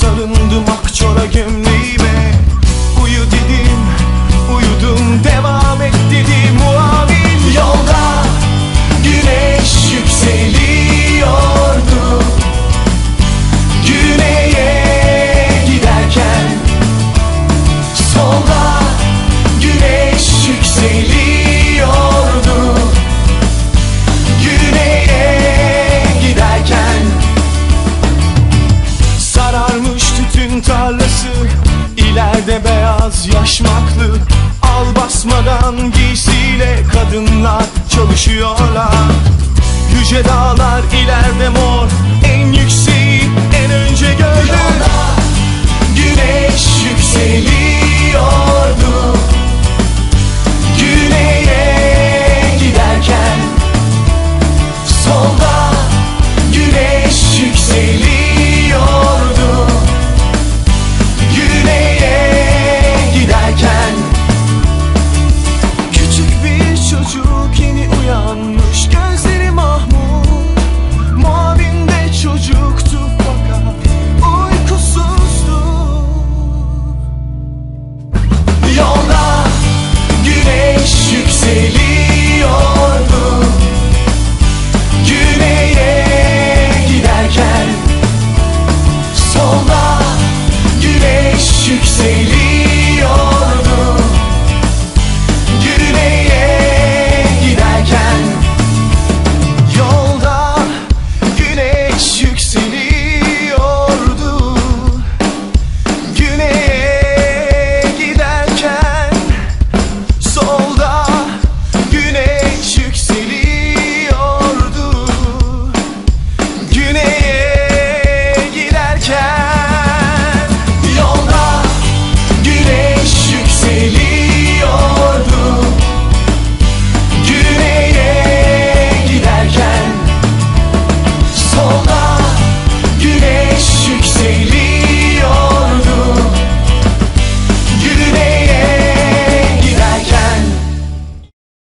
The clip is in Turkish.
sarındım akçora gömleğime. Uyu dedim, uyudum, devam et dedim muavin. Yolda güneş yükseliyordu, güneye giderken. Solda güneş yükseliyordu, güneye giderken. Sararmış tütün tarlası, ileride beyaz yaşmaklı. Al basmadan giysiyle kadınlar çalışıyorlar. Yüce dağlar ileride mor